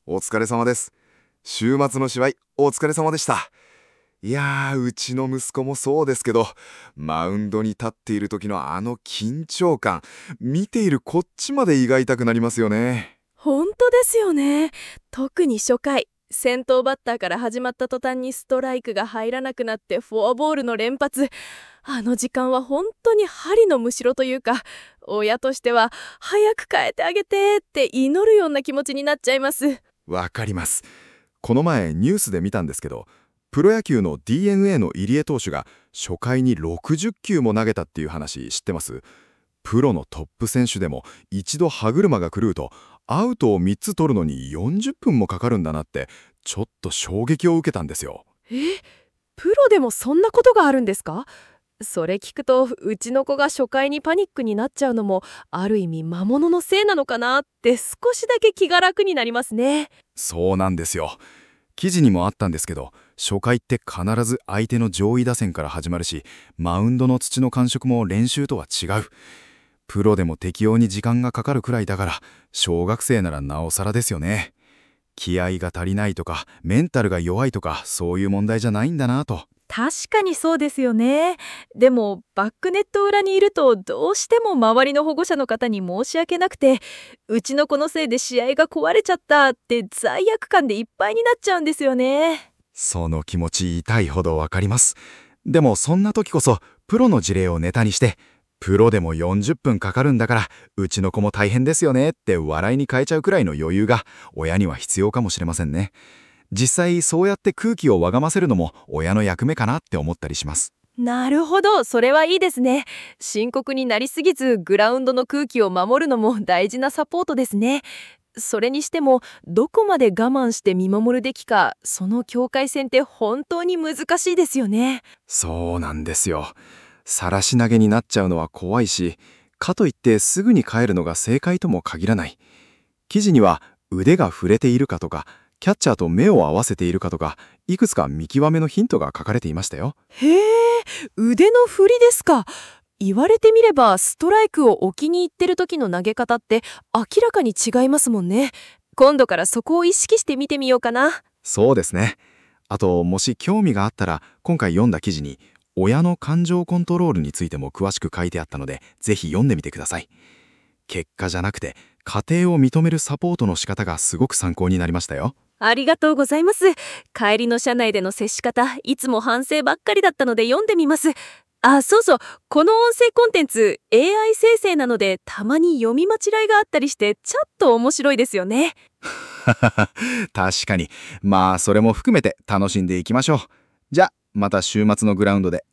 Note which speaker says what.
Speaker 1: お疲れ様です。週末の試合、お疲れ様でした。いやー、うちの息子もそうですけど、マウンドに立っている時のあの緊張感、見ているこっちまで胃が痛くなりますよね。
Speaker 2: 本当ですよね。特に初回、先頭バッターから始まった途端にストライクが入らなくなってフォアボールの連発。あの時間は本当に針のむしろというか、親としては早く変えてあげてって祈るような気持ちになっちゃいます。
Speaker 1: わかります。この前ニュースで見たんですけど、プロ野球の DNA の入江投手が初回に60球も投げたっていう話知ってます？プロのトップ選手でも一度歯車が狂うとアウトを3つ取るのに40分もかかるんだなってちょっと衝撃を受けたんですよ。
Speaker 2: え、プロでもそんなことがあるんですか？それ聞くと、うちの子が初回にパニックになっちゃうのもある意味魔物のせいなのかなって少しだけ気が楽になりますね。
Speaker 1: そうなんですよ。記事にもあったんですけど、初回って必ず相手の上位打線から始まるし、マウンドの土の感触も練習とは違う。プロでも適応に時間がかかるくらいだから、小学生ならなおさらですよね。気合が足りないとか、メンタルが弱いとか、そういう問題じゃないんだなと。
Speaker 2: 確かにそうですよね。でもバックネット裏にいるとどうしても周りの保護者の方に申し訳なくて、うちの子のせいで試合が壊れちゃったって罪悪感でいっぱいになっちゃうんですよね。
Speaker 1: その気持ち痛いほどわかります。でもそんな時こそ、プロの事例をネタにして、プロでも40分かかるんだから、うちの子も大変ですよねって笑いに変えちゃうくらいの余裕が、親には必要かもしれませんね。実際そうやって空気をわがませるのも親の役目かなって思ったりします。
Speaker 2: なるほど、それはいいですね。深刻になりすぎずグラウンドの空気を守るのも大事なサポートですね。それにしても、どこまで我慢して見守るべきか、その境界線って本当に難しいですよね。
Speaker 1: そうなんですよ。晒し投げになっちゃうのは怖いし、かといってすぐに帰るのが正解とも限らない。記事には腕が触れているかとか、キャッチャーと目を合わせているかとか、いくつか見極めのヒントが書かれていましたよ。
Speaker 2: へえ、腕の振りですか。言われてみればストライクを置きに行ってる時の投げ方って明らかに違いますもんね。今度からそこを意識して見てみようかな。
Speaker 1: そうですね。あと、もし興味があったら、今回読んだ記事に、親の感情コントロールについても詳しく書いてあったので、ぜひ読んでみてください。結果じゃなくて、家庭を認めるサポートの仕方がすごく参考になりましたよ。
Speaker 2: ありがとうございます。帰りの車内での接し方、いつも反省ばっかりだったので読んでみます。あ、そうそう、この音声コンテンツ AI 生成なのでたまに読み間違いがあったりしてちょっと面白いですよね。
Speaker 1: 確かに。まあ、それも含めて楽しんでいきましょう。じゃあ、また週末のグラウンドで。